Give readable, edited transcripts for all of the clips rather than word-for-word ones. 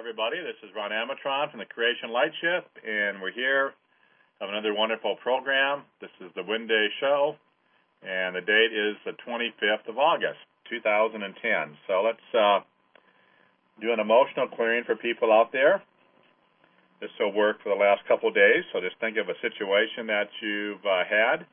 everybody. This is Ron Amatron from the Creation Light Ship, and we're here. Have another wonderful program. This is the Wind Day Show, and the date is the 25th of August, 2010. So let's do an emotional clearing for people out there. This will work for the last couple of days, so just think of a situation that you've had.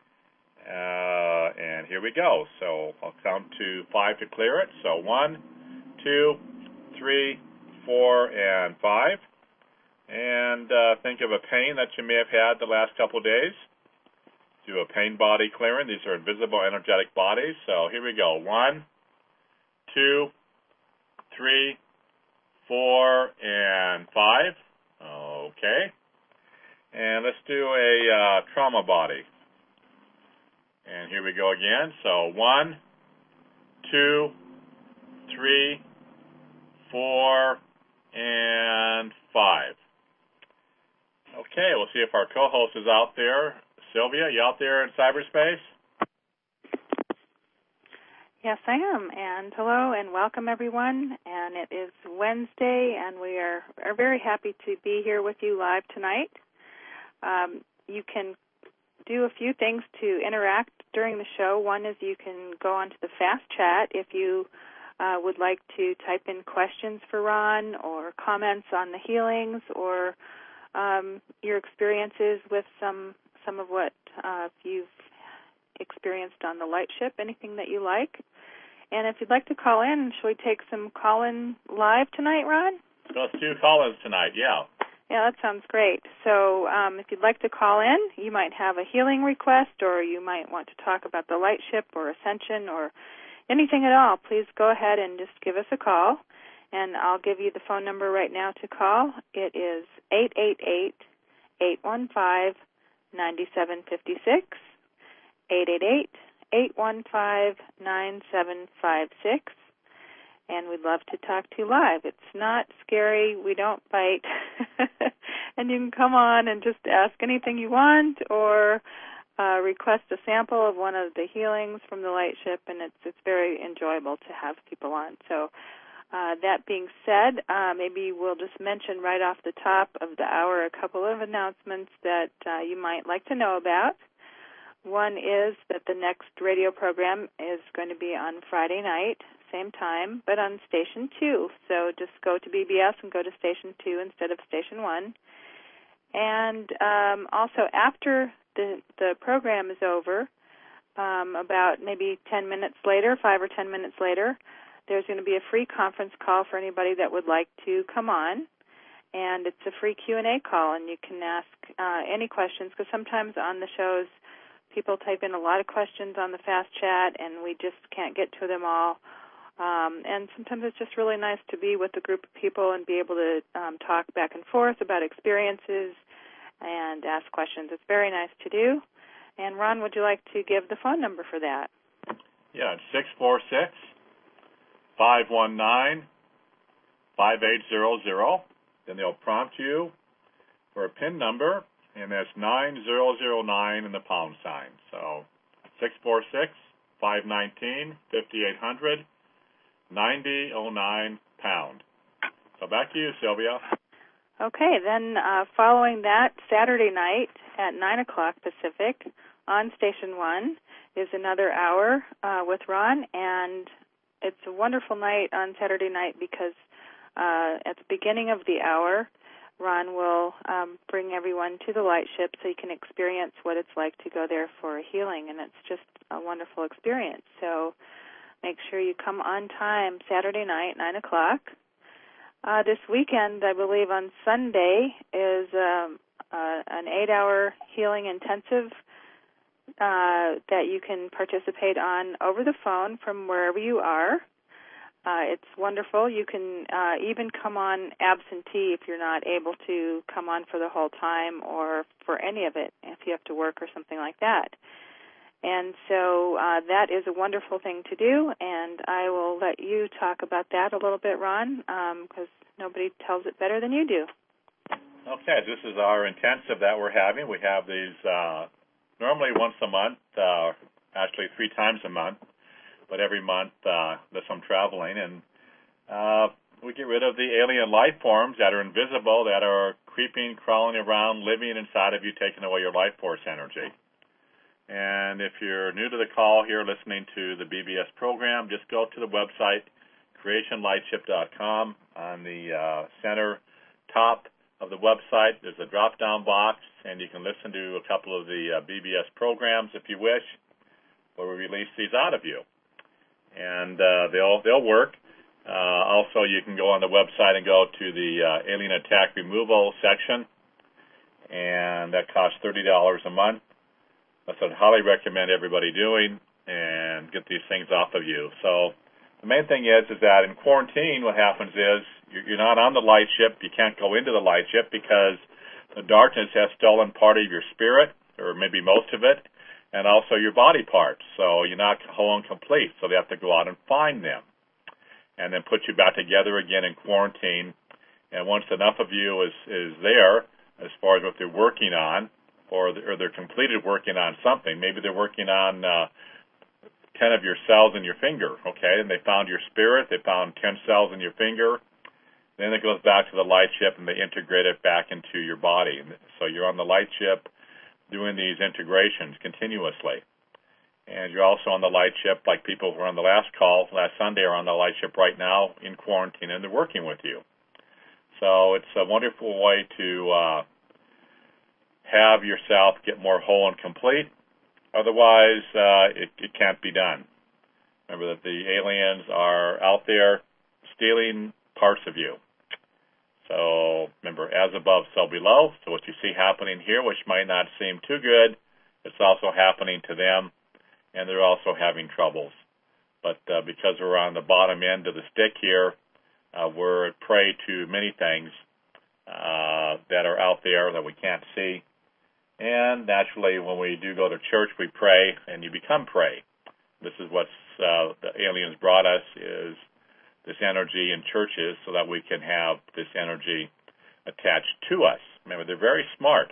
And here we go. So I'll count to 5 to clear it. So 1, 2, 3, 4, and 5. And think of a pain that you may have had the last couple of days. Do a pain body clearing. These are invisible energetic bodies. So here we go. 1, 2, 3, 4, and 5. Okay. And let's do a trauma body. And here we go again. So 1, 2, 3, 4, and 5. Okay, we'll see if our co-host is out there. Sylvia, you out there in cyberspace? Yes, I am. And hello and welcome, everyone. And it is Wednesday, and we are very happy to be here with you live tonight. You can do a few things to interact during the show. One is you can go onto the Fast Chat if you would like to type in questions for Ron or comments on the healings or your experiences with some of what you've experienced on the light ship, anything that you like. And if you'd like to call in, should we take some call-in live tonight, Ron? Let's do call-ins tonight, yeah. Yeah, that sounds great. So if you'd like to call in, you might have a healing request, or you might want to talk about the light ship or ascension or anything at all. Please go ahead and just give us a call, and I'll give you the phone number right now to call. It is 888-815-9756, 888-815-9756. And we'd love to talk to you live. It's not scary. We don't bite. And you can come on and just ask anything you want or request a sample of one of the healings from the light ship, and it's very enjoyable to have people on. So that being said, maybe we'll just mention right off the top of the hour a couple of announcements that you might like to know about. One is that the next radio program is going to be on Friday night, same time, but on Station 2. So just go to BBS and go to Station 2 instead of Station 1. And also after the program is over, about maybe 10 minutes later, 5 or 10 minutes later, there's going to be a free conference call for anybody that would like to come on. And it's a free Q&A call, and you can ask any questions, because sometimes on the shows, people type in a lot of questions on the Fast Chat, and we just can't get to them all. And sometimes it's just really nice to be with a group of people and be able to talk back and forth about experiences and ask questions. It's very nice to do. And, Ron, would you like to give the phone number for that? Yeah, it's 646-519-5800. Then they'll prompt you for a PIN number, and that's 9009 and the pound sign. So 646-519-5800, 9009 pound. So back to you, Sylvia. Okay, then following that, Saturday night at 9 o'clock Pacific on Station 1 is another hour with Ron, and it's a wonderful night on Saturday night because at the beginning of the hour, Ron will bring everyone to the light ship so you can experience what it's like to go there for a healing, and it's just a wonderful experience. So make sure you come on time Saturday night, 9 o'clock. This weekend, I believe on Sunday, is an 8-hour healing intensive that you can participate on over the phone from wherever you are. It's wonderful. You can even come on absentee if you're not able to come on for the whole time or for any of it, if you have to work or something like that. And so that is a wonderful thing to do, and I will let you talk about that a little bit, Ron, because nobody tells it better than you do. Okay, this is our intensive that we're having. We have these normally once a month, actually 3 times a month, but every month there's some traveling. And we get rid of the alien life forms that are invisible, that are creeping, crawling around, living inside of you, taking away your life force energy. And if you're new to the call here, listening to the BBS program, just go to the website, creationlightship.com. On the center top of the website, there's a drop-down box, and you can listen to a couple of the BBS programs if you wish, where we release these out of you. And they'll work. Also, you can go on the website and go to the alien attack removal section, and that costs $30 a month. That's what I highly recommend everybody doing, and get these things off of you. So the main thing is that in quarantine, what happens is you're not on the light ship. You can't go into the light ship because the darkness has stolen part of your spirit, or maybe most of it, and also your body parts. So you're not whole and complete. So they have to go out and find them, and then put you back together again in quarantine. And once enough of you is there, as far as what they're working on, or they're completed working on something. Maybe they're working on 10 of your cells in your finger, okay? And they found your spirit. They found 10 cells in your finger. Then it goes back to the light ship, and they integrate it back into your body. So you're on the light ship doing these integrations continuously. And you're also on the light ship, like people who were on the last call last Sunday are on the light ship right now in quarantine, and they're working with you. So it's a wonderful way to have yourself get more whole and complete. Otherwise, it can't be done. Remember that the aliens are out there stealing parts of you. So remember, as above, so below. So what you see happening here, which might not seem too good, it's also happening to them, and they're also having troubles. But because we're on the bottom end of the stick here, we're prey to many things that are out there that we can't see. And naturally, when we do go to church, we pray, and you become prey. This is what the aliens brought us, is this energy in churches so that we can have this energy attached to us. Remember, they're very smart.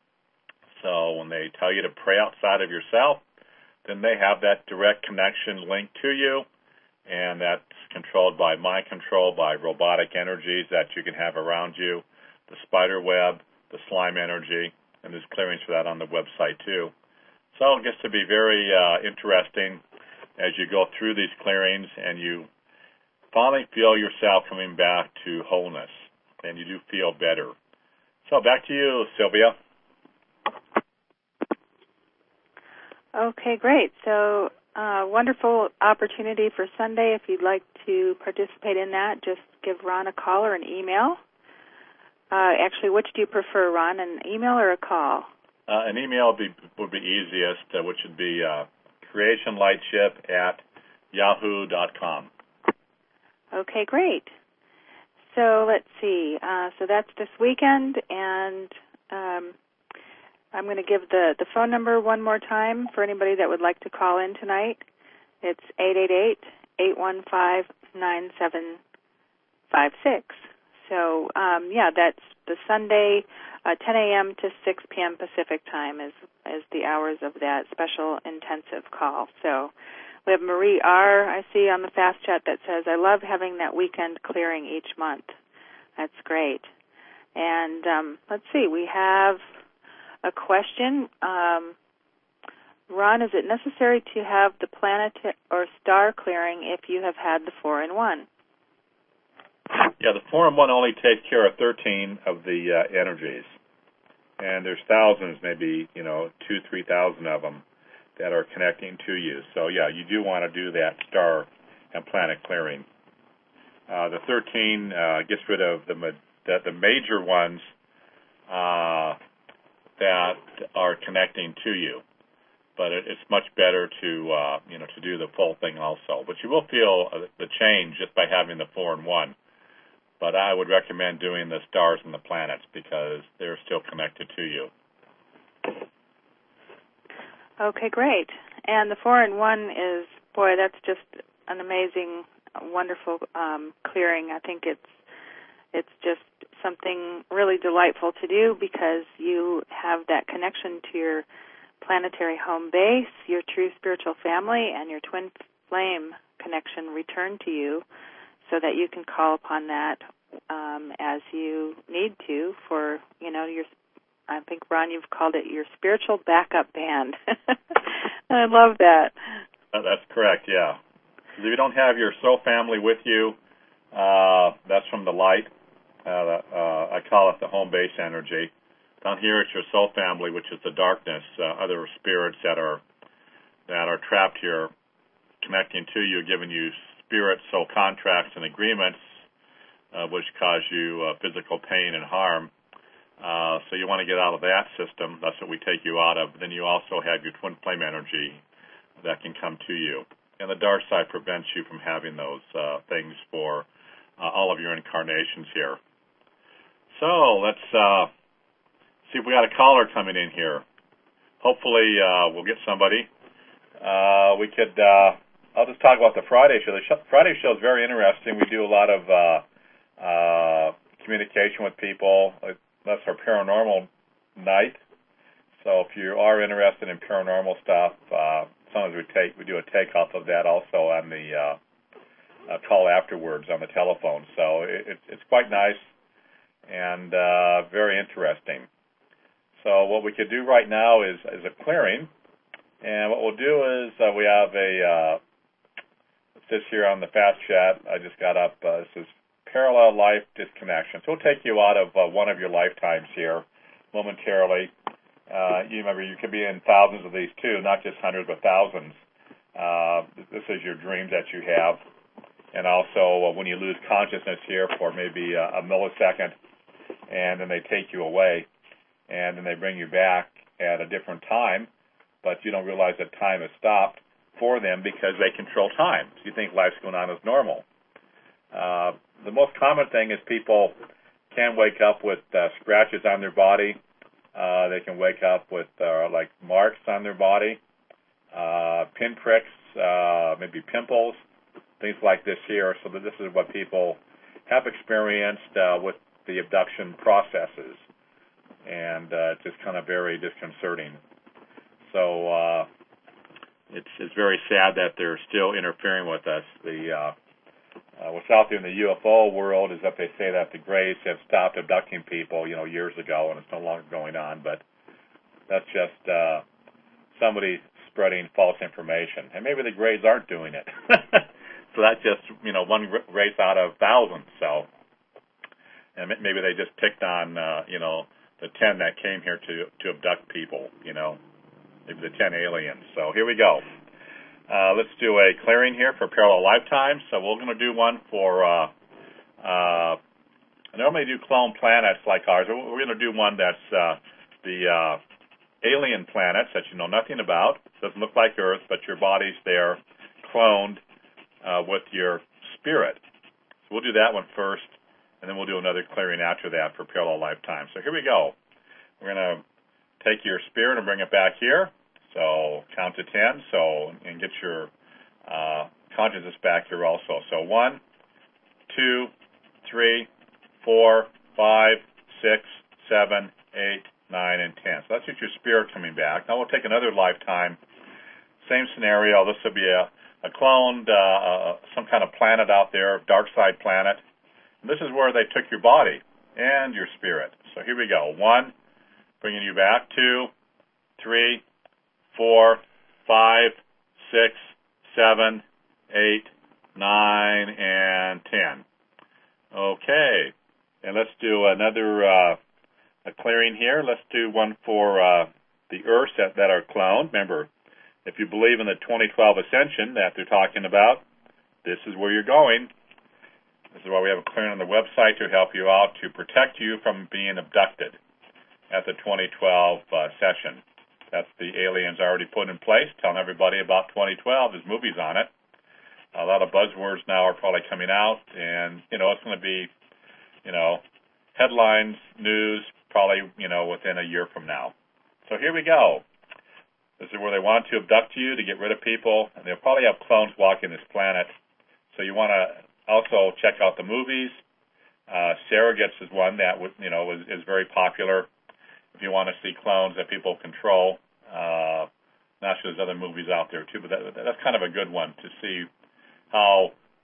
So when they tell you to pray outside of yourself, then they have that direct connection linked to you, and that's controlled by mind control, by robotic energies that you can have around you, the spider web, the slime energy, and there's clearings for that on the website too. So it gets to be very interesting as you go through these clearings and you finally feel yourself coming back to wholeness, and you do feel better. So back to you, Sylvia. Okay, great. So wonderful opportunity for Sunday. If you'd like to participate in that, just give Ron a call or an email. Actually, which do you prefer, Ron, an email or a call? An email would be easiest, which would be creationlightship@yahoo.com. Okay, great. So let's see. So that's this weekend, and I'm going to give the phone number one more time for anybody that would like to call in tonight. It's 888-815-9756. So, that's the Sunday, 10 a.m. to 6 p.m. Pacific time is the hours of that special intensive call. So we have Marie R., I see on the fast chat, that says, I love having that weekend clearing each month. That's great. And let's see, we have a question. Ron, is it necessary to have the planet or star clearing if you have had the 4-in-1? Yeah, the 4-in-1 only takes care of 13 of the energies. And there's thousands, maybe, 2,000-3,000 of them that are connecting to you. So, yeah, you do want to do that star and planet clearing. The 13 gets rid of the major ones that are connecting to you. But it's much better to do the full thing also. But you will feel the change just by having the 4-in-1. But I would recommend doing the stars and the planets because they're still connected to you. Okay, great. And the 4-in-1 is, boy, that's just an amazing, wonderful clearing. I think it's just something really delightful to do because you have that connection to your planetary home base, your true spiritual family, and your twin flame connection returned to you. So so that you can call upon that as you need to for, your, I think, Ron, you've called it your spiritual backup band. I love that. That's correct, yeah. If you don't have your soul family with you, that's from the light. I call it the home base energy. Down here it's your soul family, which is the darkness, other spirits that are trapped here, connecting to you, giving you spirit soul contracts and agreements, which cause you physical pain and harm. So you want to get out of that system. That's what we take you out of. Then you also have your twin flame energy that can come to you. And the dark side prevents you from having those things for all of your incarnations here. So let's see if we got a caller coming in here. Hopefully we'll get somebody. We could, I'll just talk about the Friday show. The Friday show is very interesting. We do a lot of communication with people. That's our paranormal night. So if you are interested in paranormal stuff, sometimes we do a takeoff of that also on the call afterwards on the telephone. So it's quite nice and very interesting. So what we could do right now is a clearing. And what we'll do is we have this here on the fast chat. I just got up. This is parallel life disconnection. So we'll take you out of one of your lifetimes here momentarily. You remember, you could be in thousands of these too, not just hundreds but thousands. This is your dreams that you have. And also when you lose consciousness here for maybe a millisecond, and then they take you away, and then they bring you back at a different time, but you don't realize that time has stopped for them because they control time. So you think life's going on as normal. The most common thing is people can wake up with scratches on their body. They can wake up with like marks on their body, pinpricks, maybe pimples, things like this here. So this is what people have experienced with the abduction processes, and it's just kind of very disconcerting. So it's very sad that they're still interfering with us. What's out there in the UFO world is that they say that the Greys have stopped abducting people, years ago, and it's no longer going on. But that's just somebody spreading false information, and maybe the Greys aren't doing it. So that's just one race out of thousands. So, and maybe they just picked on the 10 that came here to abduct people. Maybe the 10 aliens. So here we go. Let's do a clearing here for parallel lifetimes. So we're going to do one for, I normally do clone planets like ours. We're going to do one that's the alien planets that you know nothing about. It doesn't look like Earth, but your body's there, cloned with your spirit. So we'll do that one first, and then we'll do another clearing after that for parallel lifetimes. So here we go. We're going to take your spirit and bring it back here. So count to 10, and get your consciousness back here also. So 1, 2, 3, 4, 5, 6, 7, 8, 9, and 10. So that's just your spirit coming back. Now we'll take another lifetime. Same scenario. This will be a cloned, some kind of planet out there, dark side planet. And this is where they took your body and your spirit. So here we go. 1, bringing you back. 2, 3, 4, 5, 6, 7, 8, 9, and 10. Okay. And let's do another a clearing here. Let's do one for the Earths that are cloned. Remember, if you believe in the 2012 ascension that they're talking about, this is where you're going. This is why we have a clearing on the website to help you out, to protect you from being abducted at the 2012 session. That's the aliens already put in place, telling everybody about 2012. There's movies on it. A lot of buzzwords now are probably coming out, and, it's going to be, headlines, news, probably, within a year from now. So here we go. This is where they want to abduct you, to get rid of people, and they'll probably have clones walking this planet. So you want to also check out the movies. Surrogates is one that, is very popular. If you want to see clones that people control, naturally there's other movies out there too, but that's kind of a good one to see how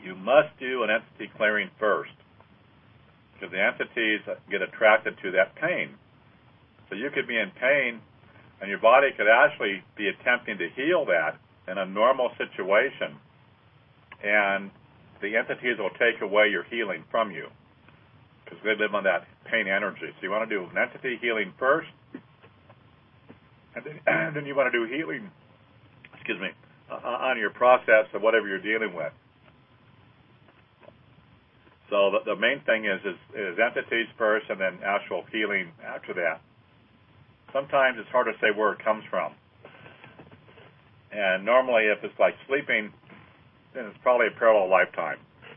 you must do an entity clearing first, because the entities get attracted to that pain. So you could be in pain, and your body could actually be attempting to heal that in a normal situation, and the entities will take away your healing from you, because they live on that pain energy. So you want to do an entity healing first, and then you want to do healing, on your process of whatever you're dealing with. So the main thing is entities first, and then actual healing after that. Sometimes it's hard to say where it comes from. And normally, if it's like sleeping, then it's probably a parallel lifetime.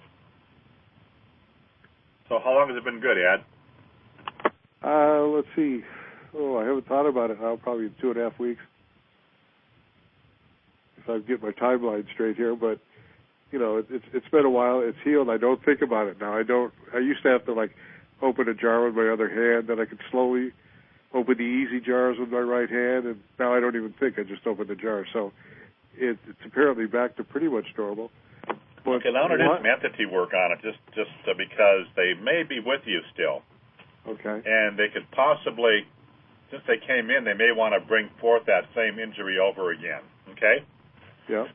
So how long has it been good, Ed? Let's see. Oh, I haven't thought about it now. Probably 2.5 weeks. If I get my timeline straight here, but it's been a while. It's healed. I don't think about it now. I used to have to open a jar with my other hand, then I could slowly open the easy jars with my right hand, and now I don't even think. I just open the jar. So it's apparently back to pretty much normal. But okay, now to do some entity work on it, just because they may be with you still. Okay. And they could possibly, since they came in, they may want to bring forth that same injury over again. Okay? Yeah.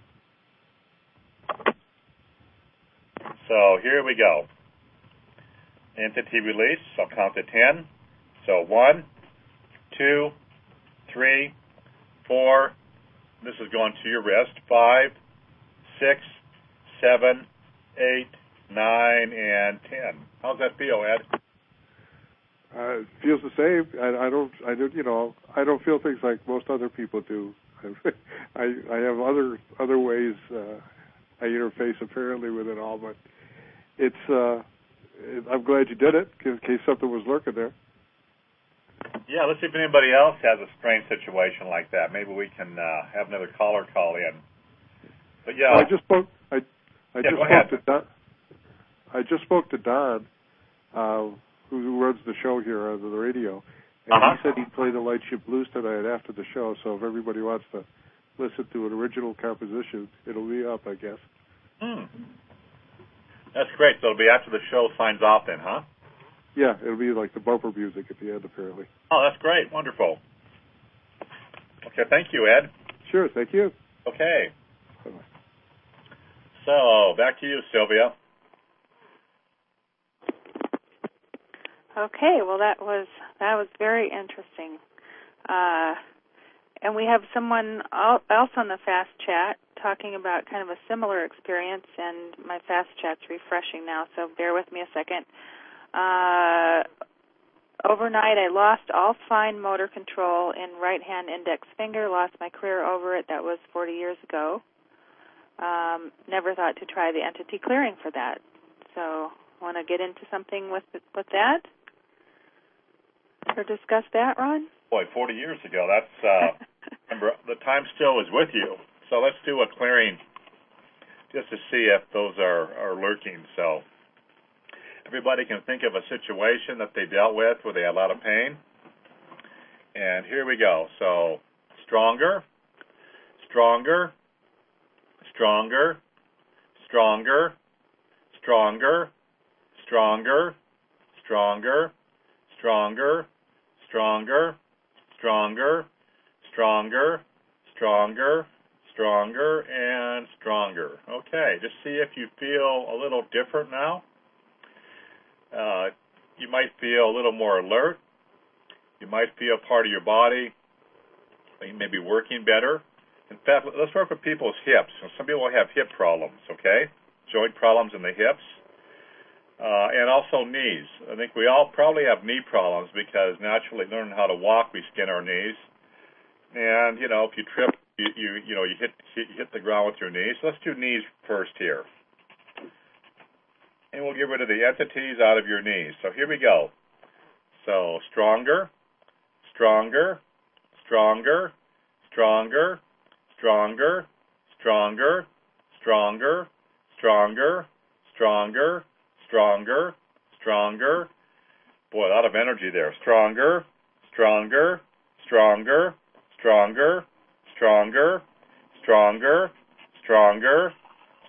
So here we go. Entity release. I'll count to 10. So 1, 2, 3, 4. This is going to your wrist. 5, 6, 7, 8, 9, and 10. How's that feel, Ed? It feels the same. I don't feel things like most other people do. I have other ways I interface apparently with it all, but it's. I'm glad you did it in case something was lurking there. Yeah, let's see if anybody else has a strange situation like that. Maybe we can have another caller call in. But yeah, I just spoke. I just spoke to Don, who runs the show here on the radio, and he said he'd play the Light Ship Blues tonight after the show. So if everybody wants to listen to an original composition, it'll be up, I guess. That's great. So it'll be after the show signs off then, huh? Yeah, it'll be like the bumper music at the end, apparently. Oh, that's great. Wonderful. Okay, thank you, Ed. Sure, thank you. Okay. Bye-bye. So, back to you, Sylvia. Okay, well, that was very interesting. And we have someone else on the Fast Chat talking about kind of a similar experience, and my Fast Chat's refreshing now, so bear with me a second. Overnight, I lost all fine motor control in right-hand index finger, lost my career over it. That was 40 years ago. Never thought to try the entity clearing for that. So, want to get into something with that? Or discuss that, Ron? Boy, 40 years ago, that's, remember, the time still is with you. So let's do a clearing just to see if those are lurking. So everybody can think of a situation that they dealt with where they had a lot of pain. And here we go. So stronger, stronger, stronger, stronger, stronger, stronger, stronger, stronger, stronger, stronger, stronger, stronger, stronger, and stronger. Okay, just see if you feel a little different now. You might feel a little more alert. You might feel part of your body maybe working better. In fact, let's work with people's hips. Some people have hip problems, okay? Joint problems in the hips. And also knees. I think we all probably have knee problems because naturally learning how to walk, we skin our knees. And, if you trip, you hit the ground with your knees. So let's do knees first here. And we'll get rid of the entities out of your knees. So here we go. So stronger, stronger, stronger, stronger, stronger, stronger, stronger, stronger, stronger, stronger, stronger. Boy, a lot of energy there. Stronger, stronger, stronger, stronger, stronger, stronger, stronger,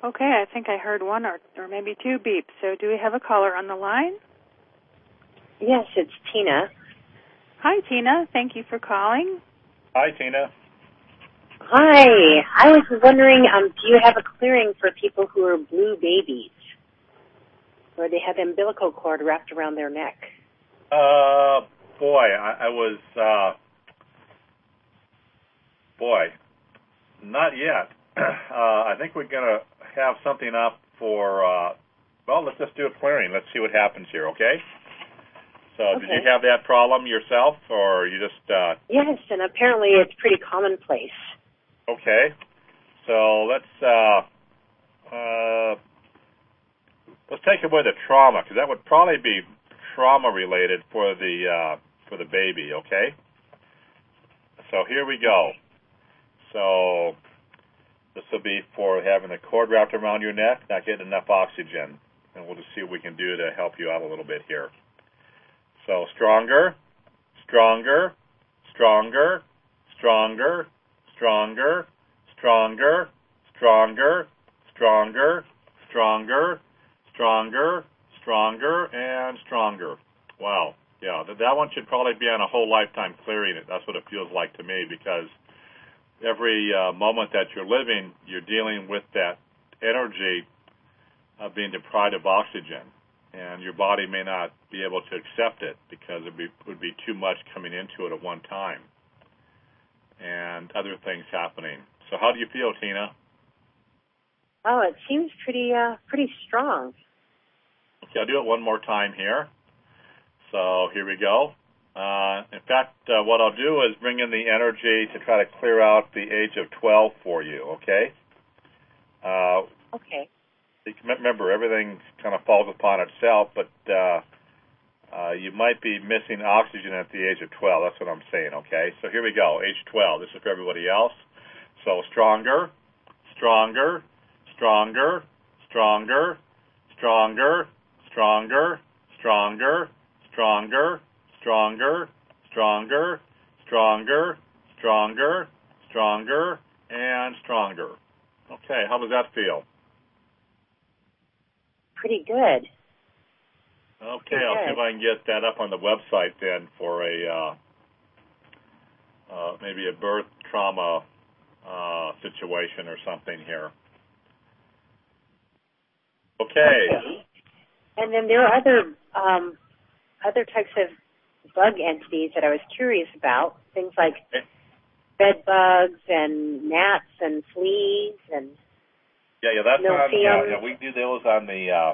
Okay, I think I heard one or maybe two beeps. So do we have a caller on the line? Yes, it's Tina. Hi, Tina. Thank you for calling. Hi, Tina. Hi. I was wondering, do you have a clearing for people who are blue babies, where they have the umbilical cord wrapped around their neck? Not yet. I think we're going to have something up for, let's just do a clearing. Let's see what happens here, okay? So Okay. Did you have that problem yourself, or you just... Yes, and apparently it's pretty commonplace. Okay. So let's take away the trauma, because that would probably be trauma-related for the baby, okay? So here we go. So this will be for having the cord wrapped around your neck, not getting enough oxygen. And we'll just see what we can do to help you out a little bit here. So stronger, stronger, stronger, stronger, stronger, stronger, stronger, stronger, stronger, stronger, stronger, and stronger. Wow. Yeah, that one should probably be on a whole lifetime clearing. That's what it feels like to me, because every moment that you're living, you're dealing with that energy of being deprived of oxygen, and your body may not be able to accept it because it would be too much coming into it at one time, and other things happening. So how do you feel, Tina? Oh, it seems pretty strong. Okay, I'll do it one more time here. So here we go. In fact, what I'll do is bring in the energy to try to clear out the age of 12 for you, okay? Okay. Remember, everything kind of falls upon itself, but you might be missing oxygen at the age of 12. That's what I'm saying, okay? So here we go, age 12. This is for everybody else. So stronger, stronger, stronger, stronger, stronger, stronger, stronger, stronger, stronger, stronger, stronger, stronger, stronger, and stronger. Okay, how does that feel? Pretty good. Okay, I'll see if I can get that up on the website then for a maybe a birth trauma situation or something here. Okay. And then there are other types of bug entities that I was curious about, things like bed bugs and gnats and fleas and that's on. milfium. Yeah, we do those on the.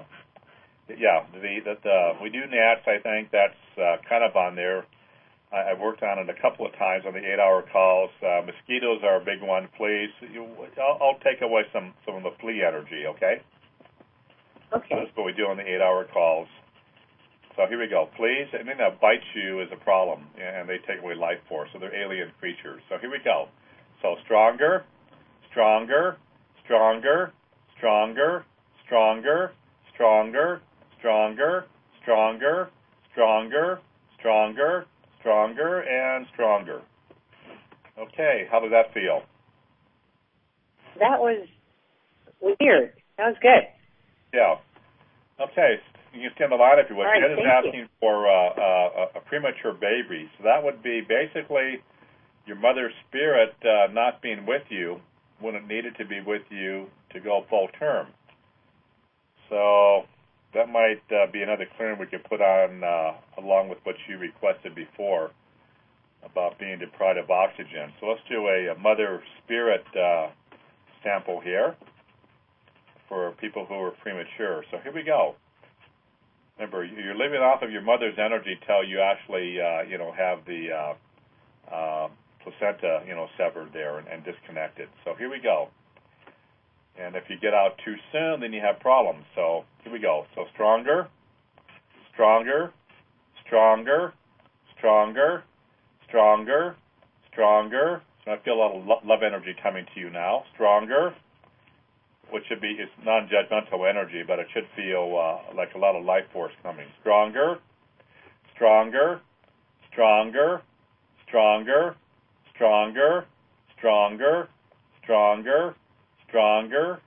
We do gnats. I think that's kind of on there. I've worked on it a couple of times on the 8-hour calls. Mosquitoes are a big one. Fleas. I'll take away some of the flea energy. Okay. Okay. That's what we do on the 8-hour calls. So here we go. Fleas, anything that bites you is a problem, and they take away life force. So they're alien creatures. So here we go. So stronger, stronger, stronger, stronger, stronger, stronger, stronger, stronger, stronger, stronger, stronger, and stronger. Okay, how does that feel? That was weird. That was good. Yeah. Okay, you can stay on the line if you wish. All right, Ed is asking for a premature baby. So that would be basically your mother's spirit not being with you when it needed to be with you to go full term. So that might be another clearing we could put on along with what you requested before about being deprived of oxygen. So let's do a mother spirit sample here for people who are premature. So here we go. Remember, you're living off of your mother's energy till you actually, have the placenta, severed there and disconnected. So here we go. And if you get out too soon, then you have problems. So here we go. So stronger, stronger, stronger, stronger, stronger, stronger. So I feel a lot of love energy coming to you now. Stronger, which should be, it's non-judgmental energy, but it should feel like a lot of life force coming. Stronger, stronger, stronger, stronger, stronger, stronger, stronger, stronger,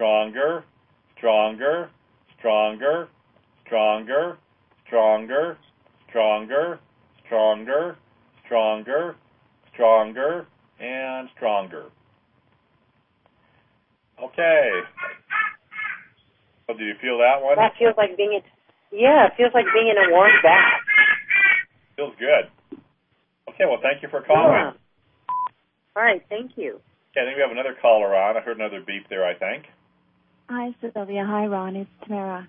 stronger, stronger, stronger, stronger, stronger, stronger, stronger, stronger, stronger, and stronger. Okay. So do you feel that one? That feels like being it feels like being in a warm bath. Feels good. Okay, well, thank you for calling. Yeah. All right, thank you. Okay, I think we have another caller on. I heard another beep there, I think. Hi, Sylvia. Hi, Ron. It's Tamara.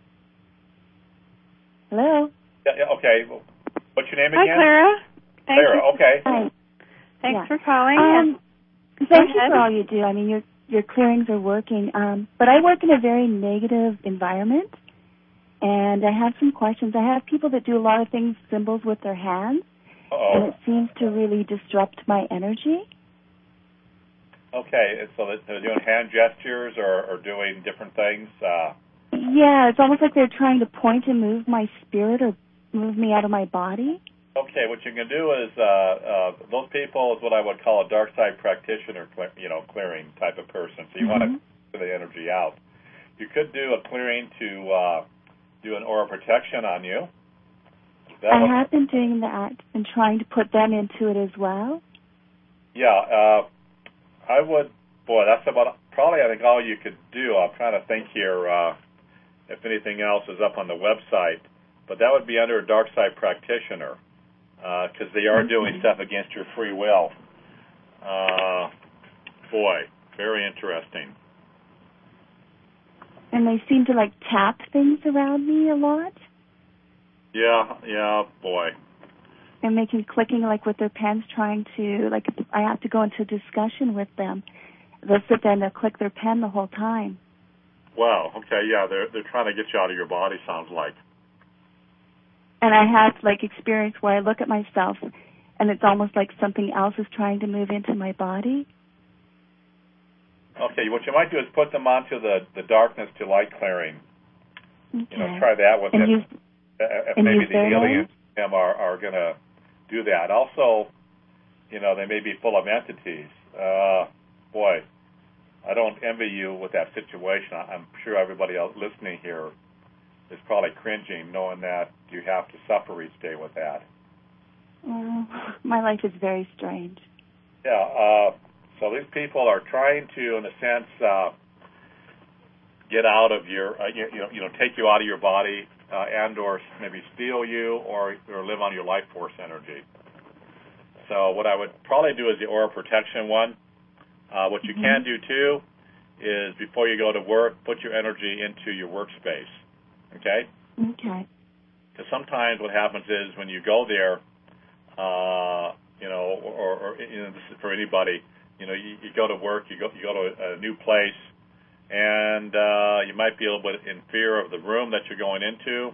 Hello? Yeah, okay. Well, what's your name Hi, again? Clara. Clara, okay. Hi. Thanks for calling. Thank you for all you do. I mean, your clearings are working. But I work in a very negative environment, and I have some questions. I have people that do a lot of things, symbols with their hands, and it seems to really disrupt my energy. Okay, so they're doing hand gestures or doing different things? Yeah, it's almost like they're trying to point and move my spirit or move me out of my body. Okay, what you can do is those people is what I would call a dark side practitioner, clearing type of person. So you want to clear the energy out. You could do a clearing to do an aura protection on you. I have been doing that and trying to put them into it as well. Yeah, I would. Boy, that's about probably I think all you could do. I'm trying to think here if anything else is up on the website, but that would be under a dark side practitioner because they are doing stuff against your free will. Boy, very interesting. And they seem to like tap things around me a lot. Yeah, boy. And making clicking like with their pens, trying to like I have to go into discussion with them. They'll sit there and they'll click their pen the whole time. Wow. Okay. Yeah, they're trying to get you out of your body. Sounds like. And I have like experience where I look at myself, and it's almost like something else is trying to move into my body. Okay. What you might do is put them onto the darkness to light clearing. Okay. Try that with them. If maybe the aliens are going to do that. Also, they may be full of entities. Boy, I don't envy you with that situation. I'm sure everybody else listening here is probably cringing knowing that you have to suffer each day with that. My life is very strange. Yeah, so these people are trying to, in a sense, get out of your, take you out of your body and or maybe steal you or live on your life force energy. So what I would probably do is the aura protection one. What you can do, too, is before you go to work, put your energy into your workspace, okay? Okay. Because sometimes what happens is when you go there, this is for anybody, you go to work, you go to a new place, and you might be a little bit in fear of the room that you're going into,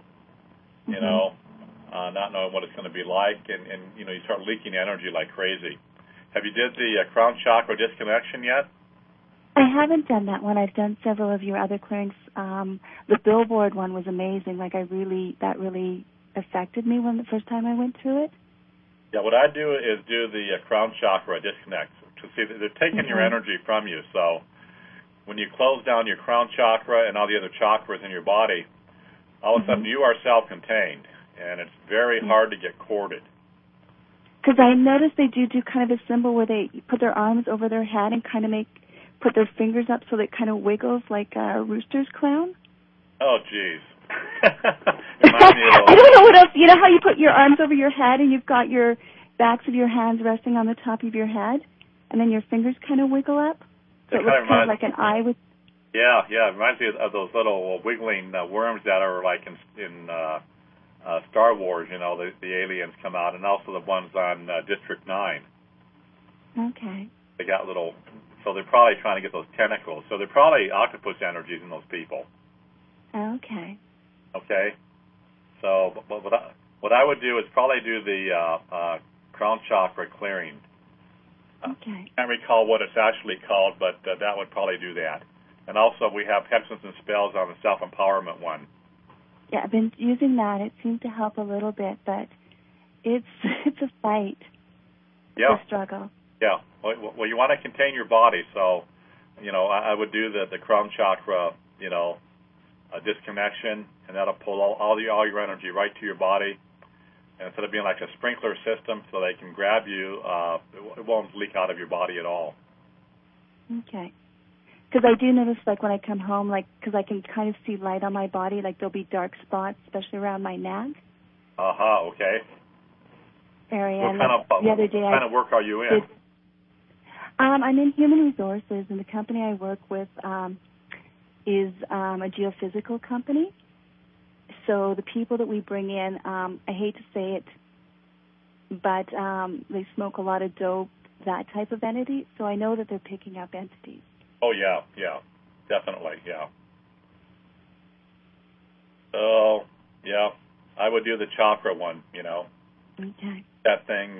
not knowing what it's going to be like, and you start leaking energy like crazy. Have you did the crown chakra disconnection yet? I haven't done that one. I've done several of your other clearings. The billboard one was amazing. Like that really affected me when the first time I went through it. Yeah, what I do is do the crown chakra disconnect. To see that they're taking your energy from you. So when you close down your crown chakra and all the other chakras in your body, all of a sudden you are self-contained, and it's very hard to get corded. Because I noticed they do kind of a symbol where they put their arms over their head and kind of put their fingers up so that it kind of wiggles like a rooster's crown. Oh, jeez. Reminds me of I don't know what else. You know how you put your arms over your head and you've got your backs of your hands resting on the top of your head, and then your fingers kind of wiggle up? So it looks kind of like an eye with... Yeah, it reminds me of those little wiggling worms that are like in Star Wars, the aliens come out, and also the ones on District 9. Okay. They got little... So they're probably trying to get those tentacles. So they're probably octopus energies in those people. Okay. Okay. So what I would do is probably do the crown chakra clearing. Okay. I can't recall what it's actually called, but that would probably do that. And also we have hexes and spells on the self-empowerment one. Yeah, I've been using that. It seems to help a little bit, but it's a fight. Yeah. It's a struggle. Yeah. Well, you want to contain your body, so I would do the crown chakra, disconnection, and that'll pull all your energy right to your body. And instead of being like a sprinkler system so they can grab you, it won't leak out of your body at all. Okay. Because I do notice, like, when I come home, because I can kind of see light on my body, like there'll be dark spots, especially around my neck. Okay. Area. What kind of work are you in? I'm in human resources, and the company I work with is a geophysical company. So the people that we bring in, I hate to say it, but they smoke a lot of dope, that type of entity. So I know that they're picking up entities. Oh, yeah, definitely, yeah. So, yeah, I would do the chakra one, Okay. That thing,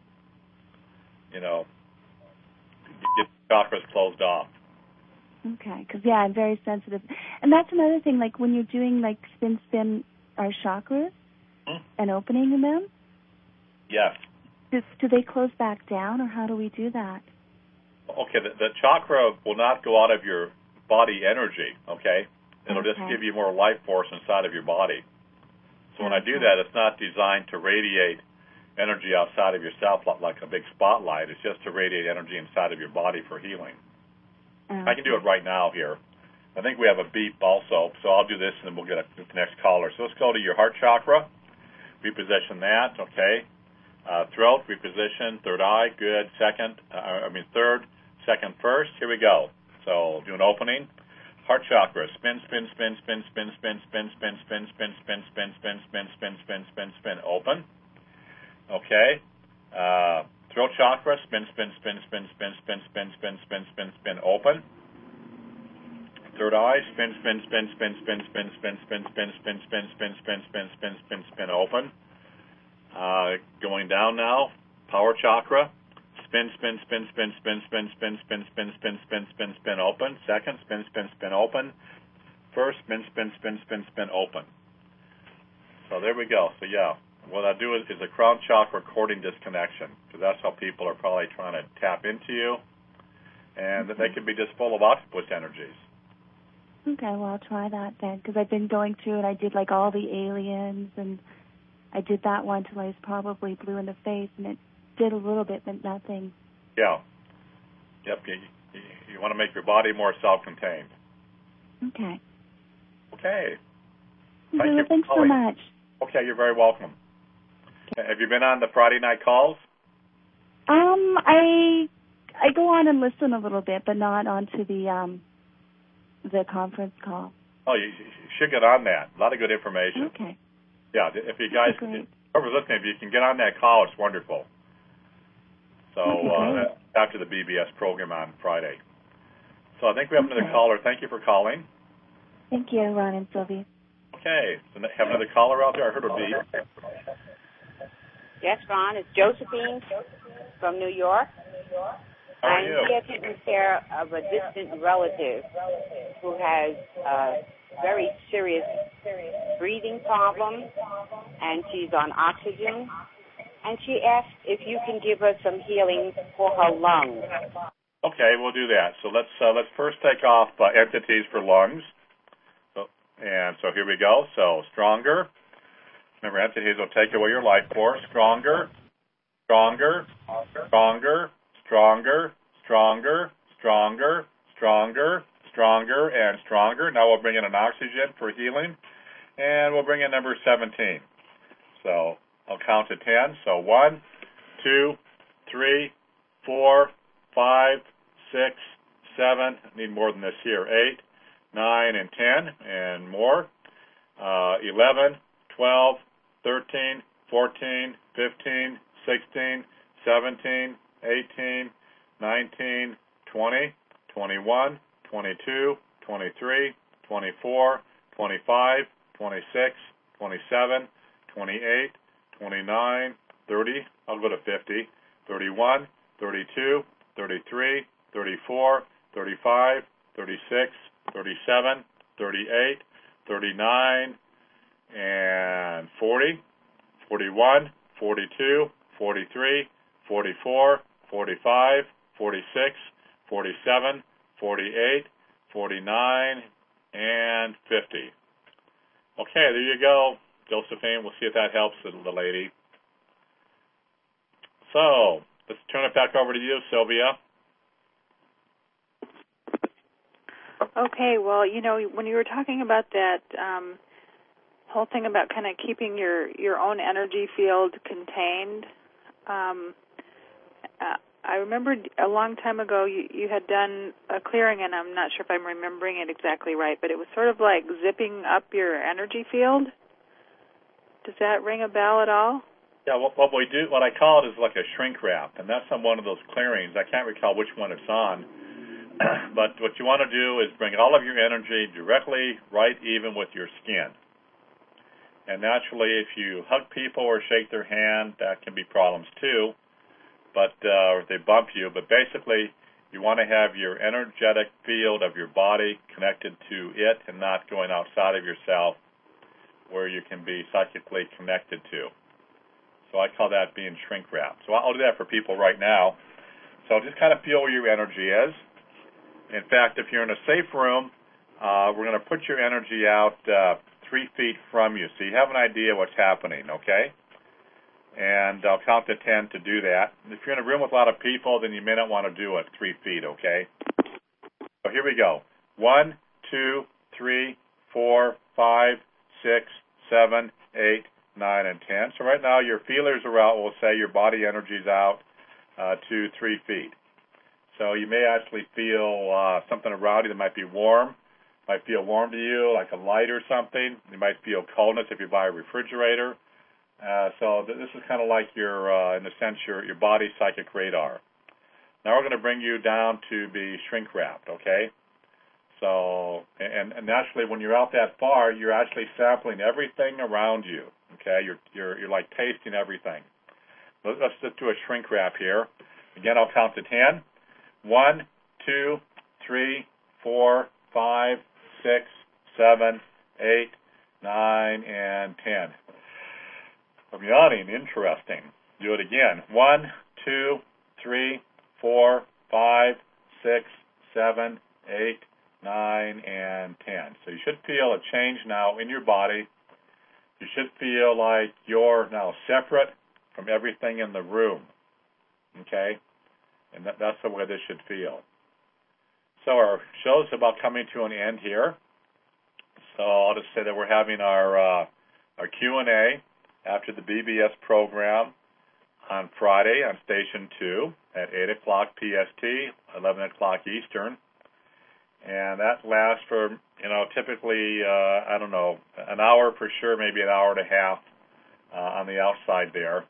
get the chakras closed off. Okay, because, I'm very sensitive. And that's another thing, like when you're doing, like, spin our chakras and opening them. Yes. Do they close back down, or how do we do that? Okay, the chakra will not go out of your body energy, okay? It'll just give you more life force inside of your body. So when I do that, it's not designed to radiate energy outside of yourself like a big spotlight. It's just to radiate energy inside of your body for healing. I can do it right now here. I think we have a beep also, so I'll do this and then we'll get the next caller. So let's go to your heart chakra. Reposition that, okay? Throat, reposition. Third eye, good. Third, second, first. Here we go. So do an opening. Heart chakra. Spin, spin, spin, spin, spin, spin, spin, spin, spin, spin, spin, spin, spin, spin, spin, spin, spin, spin. Open. Okay. Throat chakra. Spin, spin, spin, spin, spin, spin, spin, spin, spin, spin, spin. Open. Third eye. Spin, spin, spin, spin, spin, spin, spin, spin, spin, spin, spin, spin, spin, spin, spin, spin, spin. Open. Going down now. Power chakra. Spin, spin, spin, spin, spin, spin, spin, spin, spin, spin, spin, spin, spin, open. Second, spin, spin, spin, open. First, spin, spin, spin, spin, spin, open. So there we go. So what I do is a crown chakra cording disconnection, because that's how people are probably trying to tap into you, and that they could be just full of octopus energies. Okay, well, I'll try that then, because I've been going through and I did like all the aliens, and I did that one till I was probably blue in the face, and it did a little bit, but nothing. Yeah. Yep. You want to make your body more self-contained. Okay. Okay. Thanks so much. Okay, you're very welcome. Okay. Have you been on the Friday night calls? I go on and listen a little bit, but not onto the conference call. Oh, you should get on that. A lot of good information. Okay. Yeah, if you guys, whoever's listening, if you can get on that call, it's wonderful. So after the BBS program on Friday. So I think we have another caller. Thank you for calling. Thank you, Ron and Sylvia. Okay. So have another caller out there? I heard a beep. Yes, Ron. It's Josephine from New York. How are you? I'm here taking care of a distant relative who has a very serious breathing problem, and she's on oxygen. And she asked if you can give her some healing for her lungs. Okay, we'll do that. So let's first take off entities for lungs. So here we go. So stronger. Remember, entities will take away your life force. Stronger, stronger, stronger, stronger, stronger, stronger, stronger, stronger, and stronger. Now we'll bring in an oxygen for healing, and we'll bring in number 17. So I'll count to 10. So 1, 2, 3, 4, 5, 6, 7. I need more than this here. 8, 9, and 10, and more. 11, 12, 13, 14, 15, 16, 17, 18, 19, 20, 21, 22, 23, 24, 25, 26, 27, 28, 29, 30, I'll go to 50, 31, 32, 33, 34, 35, 36, 37, 38, 39, and 40, 41, 42, 43, 44, 45, 46, 47, 48, 49, and 50. Okay, there you go, Josephine. We'll see if that helps the lady. So let's turn it back over to you, Sylvia. Okay, well, when you were talking about that whole thing about kind of keeping your own energy field contained, I remembered a long time ago you had done a clearing, and I'm not sure if I'm remembering it exactly right, but it was sort of like zipping up your energy field. Does that ring a bell at all? Yeah, what we do, what I call it is like a shrink wrap, and that's on one of those clearings. I can't recall which one it's on, but what you want to do is bring all of your energy directly right even with your skin. And naturally, if you hug people or shake their hand, that can be problems too. But or if they bump you, but basically you want to have your energetic field of your body connected to it and not going outside of yourself where you can be psychically connected to. So I call that being shrink wrap. So I'll do that for people right now. So just kind of feel where your energy is. In fact, if you're in a safe room, we're going to put your energy out 3 feet from you, so you have an idea what's happening, okay? And I'll count to 10 to do that. If you're in a room with a lot of people, then you may not want to do it 3 feet, okay? So here we go. 1, 2, 3, 4, 5, 6, 7, 8, 9, and 10. So right now your feelers are out. We'll say your body energy's out to 3 feet. So you may actually feel something around you that might be warm. Might feel warm to you, like a light or something. You might feel coldness if you buy a refrigerator. So this is kind of like your, in a sense, your body psychic radar. Now we're going to bring you down to be shrink wrapped, okay? So, and naturally, when you're out that far, you're actually sampling everything around you, okay? You're like tasting everything. Let's just do a shrink wrap here. Again, I'll count to 10. 1, 2, 3, 4, 5, 6, 7, 8, 9, and 10. I'm yawning. Interesting. Do it again. 1, 2, 3, 4, 5, 6, 7, 8, 9, and 10. So you should feel a change now in your body. You should feel like you're now separate from everything in the room. Okay? And that's the way this should feel. So our show's about coming to an end here. So I'll just say that we're having our Q&A after the BBS program on Friday on Station 2 at 8 o'clock PST, 11 o'clock Eastern. And that lasts for, typically, an hour for sure, maybe an hour and a half on the outside there.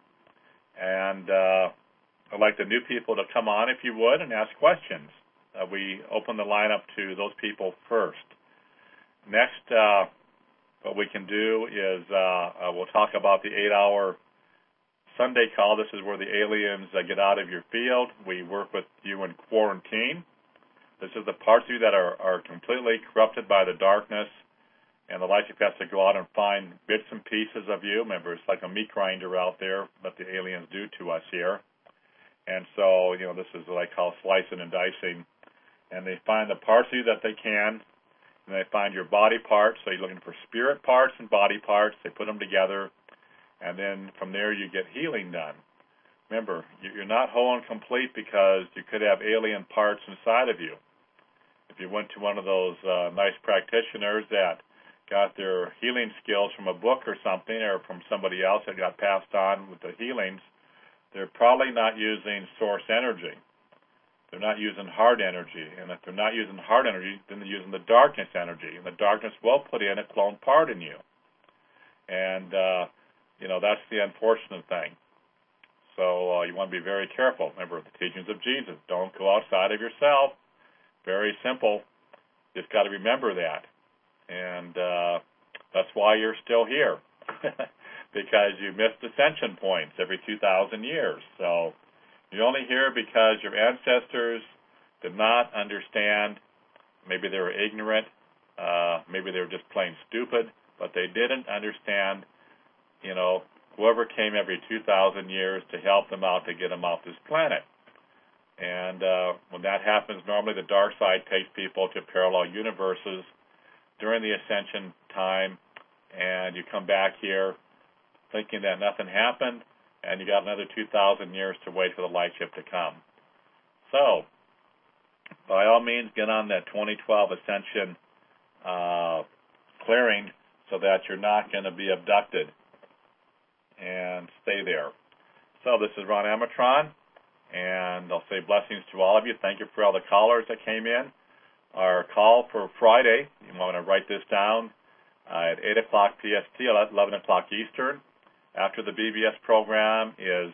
And I'd like the new people to come on, if you would, and ask questions. We open the line up to those people first. Next, what we can do is we'll talk about the 8-hour Sunday call. This is where the aliens get out of your field. We work with you in quarantine. This is the parts of you that are completely corrupted by the darkness, and the light has to go out and find bits and pieces of you. Remember, it's like a meat grinder out there, what the aliens do to us here. And so, this is what I call slicing and dicing. And they find the parts of you that they can, and they find your body parts. So you're looking for spirit parts and body parts. They put them together, and then from there you get healing done. Remember, you're not whole and complete because you could have alien parts inside of you. If you went to one of those nice practitioners that got their healing skills from a book or something, or from somebody else that got passed on with the healings, they're probably not using source energy. They're not using hard energy. And if they're not using hard energy, then they're using the darkness energy. And the darkness will put in a clone part in you. And, that's the unfortunate thing. So you want to be very careful. Remember the teachings of Jesus. Don't go outside of yourself. Very simple. Just got to remember that. And that's why you're still here. Because you missed ascension points every 2,000 years. So you're only here because your ancestors did not understand. Maybe they were ignorant. Maybe they were just plain stupid. But they didn't understand, whoever came every 2,000 years to help them out, to get them off this planet. And when that happens, normally the dark side takes people to parallel universes during the ascension time, and you come back here thinking that nothing happened, and you got another 2,000 years to wait for the light ship to come. So, by all means, get on that 2012 ascension clearing so that you're not going to be abducted, and stay there. So this is Ron Amatron, and I'll say blessings to all of you. Thank you for all the callers that came in. Our call for Friday, you want to write this down, at 8 o'clock PST, 11 o'clock Eastern. After the BBS program is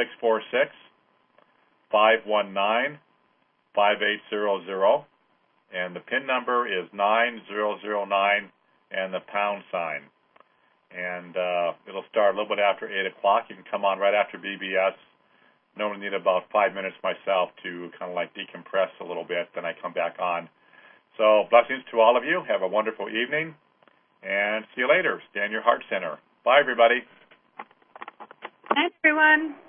646-519-5800, and the PIN number is 9009 and the pound sign. And it'll start a little bit after 8 o'clock. You can come on right after BBS. Normally need about 5 minutes myself to kind of like decompress a little bit, then I come back on. So blessings to all of you. Have a wonderful evening, and see you later. Stay in your heart center. Bye, everybody. Thanks, everyone.